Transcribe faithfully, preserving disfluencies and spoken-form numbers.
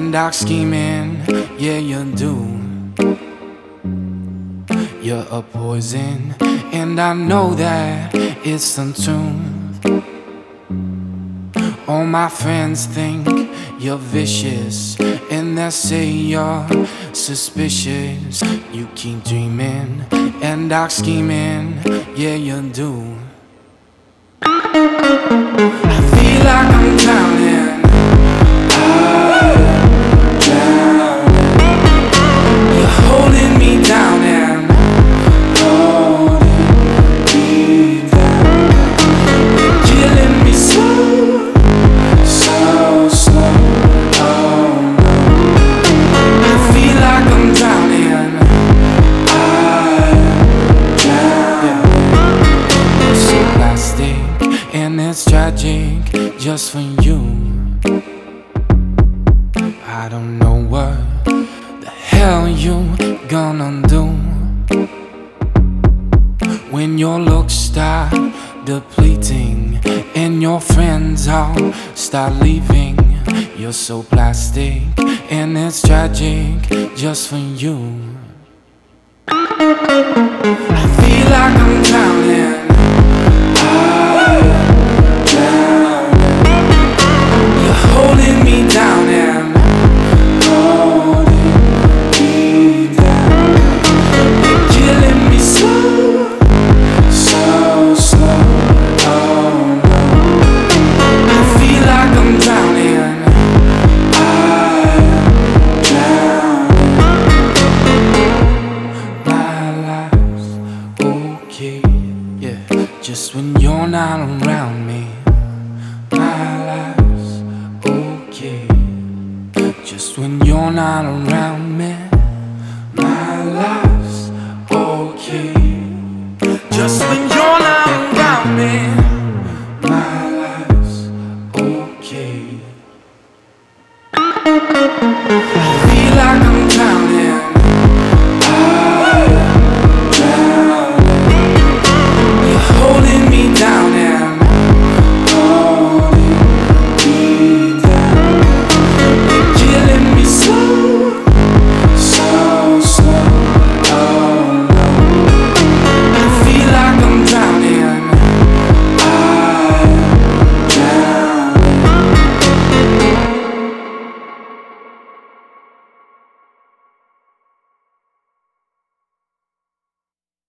and dark scheming, yeah you do. You're a poison, and I know that it's untuned. All my friends think you're vicious, and they say you're suspicious. You keep dreaming and dark scheming, yeah you do. I feel like I'm drowning. I'm drowning. You're holding me down and holding me down. You're killing me slow, so slow. Oh no. I feel like I'm drowning. I'm drowning. You're so plastic, and it's tragic just for you. I don't know what the hell you gonna do when your looks start depleting and your friends all start leaving. You're so plastic, and it's tragic just for you. I feel like I'm drowning. Holding me down and holding me down. You're killing me slow, so slow. Oh no. I feel like I'm drowning. I'm drowning. My life's okay, yeah, just when you're not around me. My life's okay, just when you're not around me. My life's okay, just when you're not around me. My life's okay.